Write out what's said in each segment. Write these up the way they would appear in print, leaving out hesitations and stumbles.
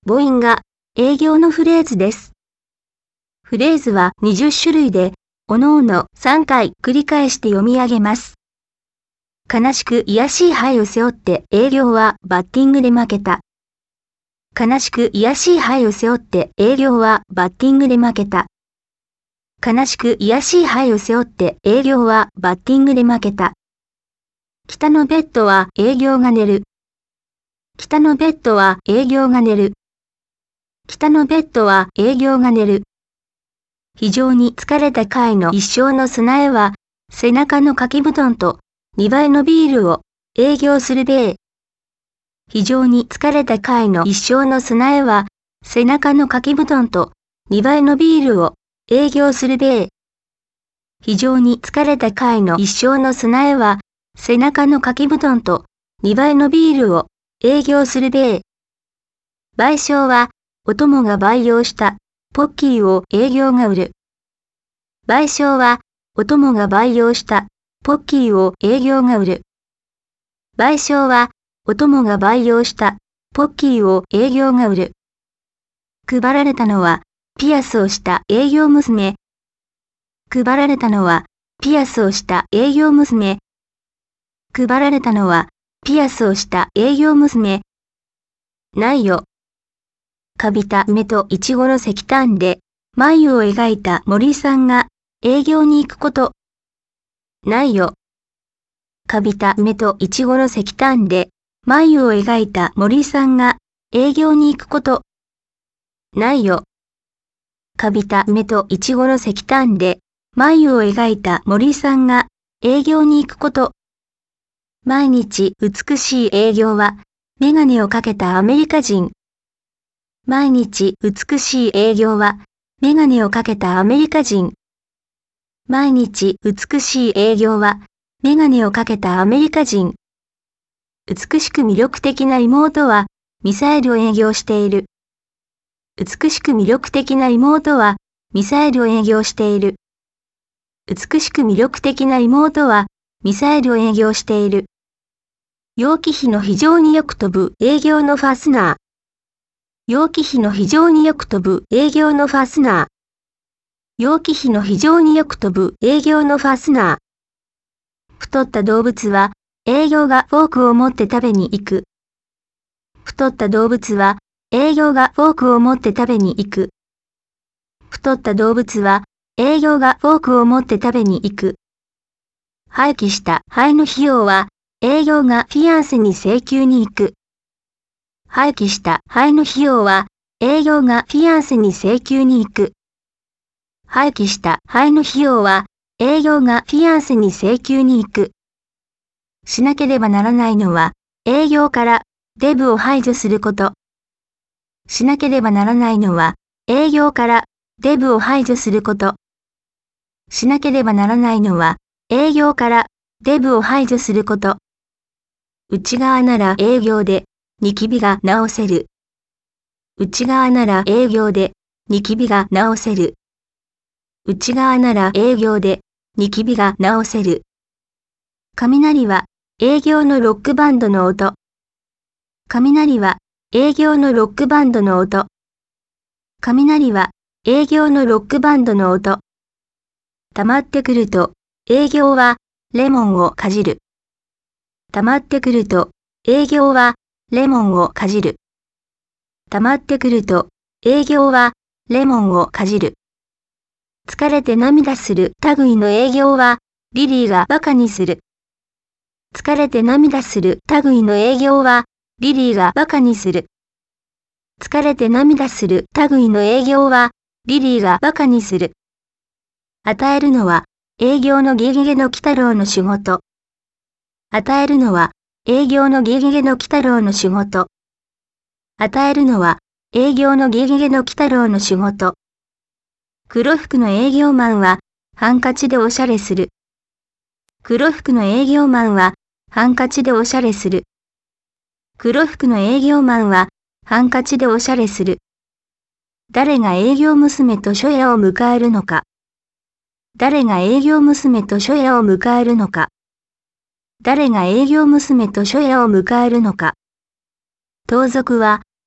母音が営業のフレーズです。フレーズは20種類で、おのおの3回繰り返して読み上げます。悲しく卑しい灰を背負って営業はバッティングで負けた。悲しく卑しい灰を背負って営業はバッティングで負けた。悲しく卑しい灰を背負って営業はバッティングで負けた。北のベッドは営業が寝る。北のベッドは営業が寝る。北のベッドは営業が寝る。非常に疲れた貝の一生の備えは、背中の掛け布団と2倍のビールを営業するべえ。非常に疲れた貝の一生の備えは、背中の掛け布団と2倍のビールを営業するべえ。非常に疲れた貝の一生の備えは、背中の掛け布団と2倍のビールを営業するべえ。賠償は、お供が培養したポッキーを営業が売る。賠償は、お供が培養したポッキーを営業が売る。賠償は、お供が培養したポッキーを営業が売る。配られたのは、ピアスをした営業娘。配られたのは、ピアスをした営業娘。配られたのは、ピアスをした営業娘。ないよ。かびた梅とイチゴの石炭で眉を描いた森さんが営業に行くこと。ないよ。かびた梅とイチゴの石炭で眉を描いた森さんが営業に行くこと。ないよ。かびた梅とイチゴの石炭で眉を描いた森さんが営業に行くこと。毎日美しい営業はメガネをかけたアメリカ人。毎日美しい営業はメガネをかけたアメリカ人。毎日美しい営業はメガネをかけたアメリカ人。美しく魅力的な妹はミサイルを営業している。美しく魅力的な妹はミサイルを営業している。美しく魅力的な妹はミサイルを営業している。楊貴妃の非常によく飛ぶ営業のファスナー。楊貴妃の非常によく飛ぶ営業のファスナー。楊貴妃の非常によく飛ぶ営業のファスナー。太った動物は営業がフォークを持って食べに行く。太った動物は営業がフォークを持って食べに行く。太った動物は営業がフォークを持って食べに行く。廃棄した灰の費用は営業がフィアンセに請求に行く。廃棄した灰の費用は営業がフィアンセに請求に行く。廃棄した灰の費用は営業がフィアンセに請求に行く。しなければならないのは営業からデブを排除すること。しなければならないのは営業からデブを排除すること。しなければならないのは営業からデブを排除すること。内側なら営業でニキビが治せる。内側なら営業でニキビが治せる。内側なら営業でニキビが治せる。雷は営業のロックバンドの音。雷は営業のロックバンドの音。雷は営業のロックバンドの音。溜まってくると営業はレモンをかじる。溜まってくると営業はレモンをかじる。溜まってくると営業はレモンをかじる。疲れて涙する類の営業はリリーがバカにする。疲れて涙する類の営業はリリーがバカにする。疲れて涙する類の営業はリリーがバカにする。与えるのは営業のゲゲゲの鬼太郎の仕事。与えるのは営業のゲゲゲの鬼太郎の仕事。与えるのは営業のゲゲゲの鬼太郎の仕事。黒服の営業マンはハンカチでおしゃれする。黒服の営業マンはハンカチでおしゃれする。黒服の営業マンはハンカチでおしゃれする。誰が営業娘と初夜を迎えるのか。誰が営業娘と初夜を迎えるのか。誰が営業娘と初夜を迎えるのか。盗賊は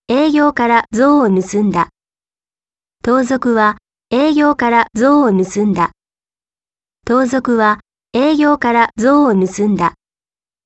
営業から像を盗んだ。盗賊は営業から像を盗んだ。盗賊は営業から像を盗んだ。